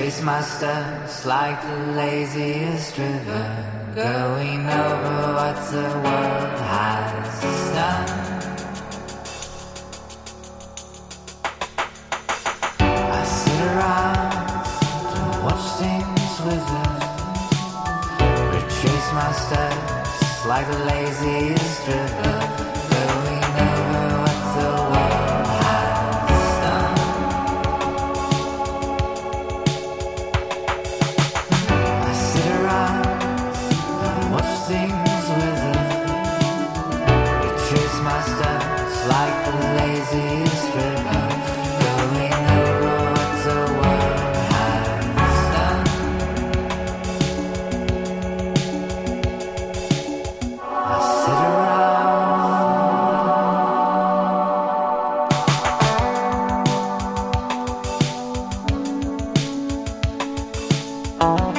Retrace my steps like the laziest river, going over what the world has done. I sit around to watch things wither, retrace my steps like the laziest river, going over what the world has done. I sit around and watch things wither, retrace my steps like the laziest river, going over what the world has done. I sit around.